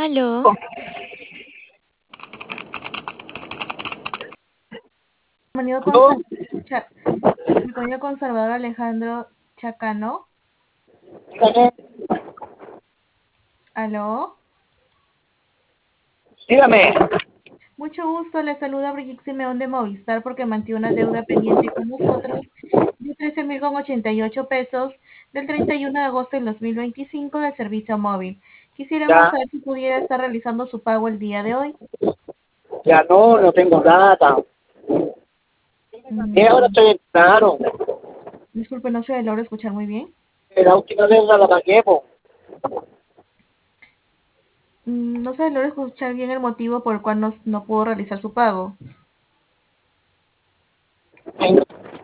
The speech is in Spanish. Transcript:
Aló, Bienvenido ¿no? Cha- mi compañero conservador Alejandro Chacano. Aló. Dígame. Mucho gusto, le saluda Brigitte Simeón de Movistar porque mantiene una deuda pendiente con nosotros de 13.088 pesos del 31 de agosto del 2025 del servicio móvil. Quisiéramos Ya, saber si pudiera estar realizando su pago el día de hoy. ya no tengo data. Y ahora Mm, estoy en claro. disculpe, no se logra escuchar muy bien. La última deuda la pagué, po. No se logra escuchar bien el motivo por el cual no pudo realizar su pago.